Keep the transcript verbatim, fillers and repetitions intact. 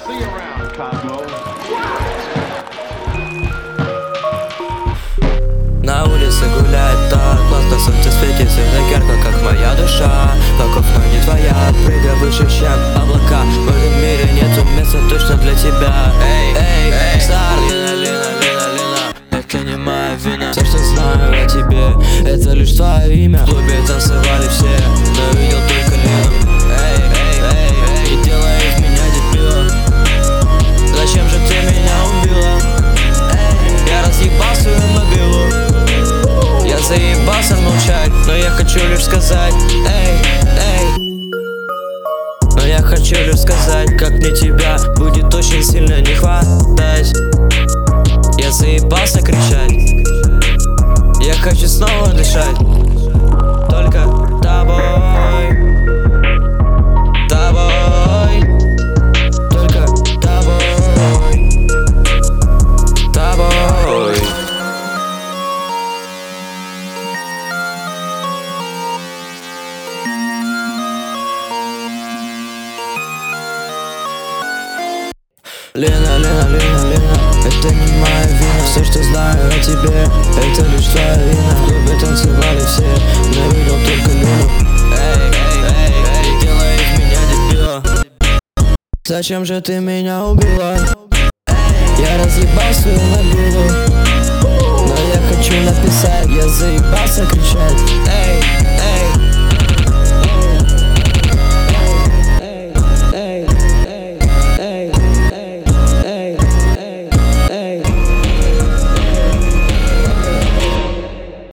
На улице гуляет так классно, солнце светит, все так ярко, как моя душа. Каков, но не твоя, прыгай выше, чем облака. В этом мире нету места точно для тебя. Эй, эй, эй, Стар, Лина, Лина, Лина, Лина. Это не моя вина, все, что знаю о тебе, это лишь твое имя. В клубе танцевали все, но видел только Лину. Эй, эй, эй, эй, и делай из меня дебила. Зачем же ты меня убила? Эй, я разъебал свою мобилу. Я заебался молчать, но я хочу лишь сказать, эй, эй. Но я хочу лишь сказать, как мне тебя будет очень сильно не хватать. Я заебался кричать, я хочу снова дышать. Только тобой, тобой, только тобой, тобой. Лена, Лена, Лена, Лена, это не моя вина. Все, что знаю о тебе, это лишь твоя вина. В клубе танцевали все, но видел только Лину. Эй, эй, эй, эй, делай из меня дебила. Зачем же ты меня убила? Я разъебал свою мобилу, но я хочу написать, я заебался кричать. Эй, эй.